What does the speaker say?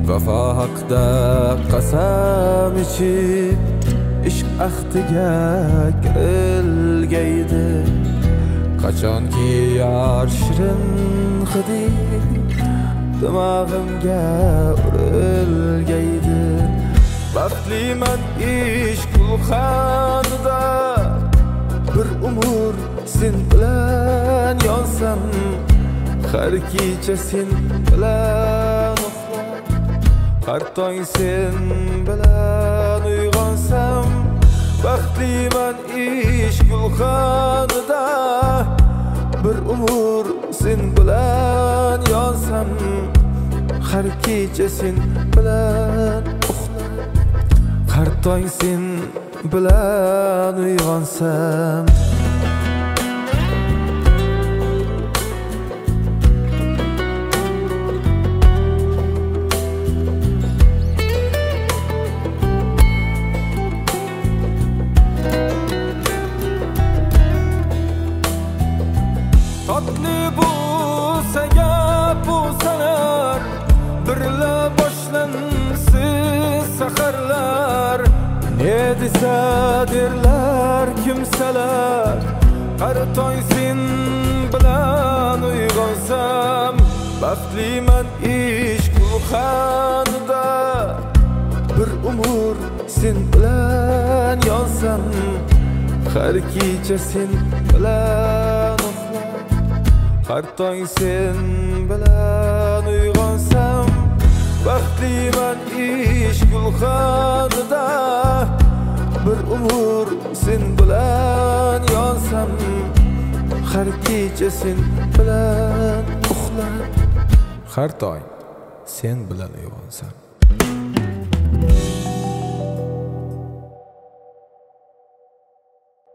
Vafo haqda qasam ichib ishq ahdiga kirilgaydi. Qachonki yor shirin hidi dimog'imga urilgaydi. Baxtliman ishq gulxanida bir umr sen bilan yonsam. Har kecha sen bilan uxlab, har tong sen bilan uyg'onsam. Baxtliman ishq gulxanida bir umr sen bilan yonsam. Har kecha sen bilan uxlab, har tong sen bilan uyg'onsam. Tatlı bo'lsa gap bo'lsalar, birla boshlansiz saharlar. Ne desa derlar kimsalar, har tong sen bilan uyg'onsam. Baxtliman ishq gulxanida bir umr sen bilan yonsam. Har kecha sen bilan uxlab, har tong sen bilan uyg'onsam. Baxtliman ishq gulxanida bir umr sen bilan yonsam. Har kecha sen bilan uxlab, har tong sen bilan uyg'onsam.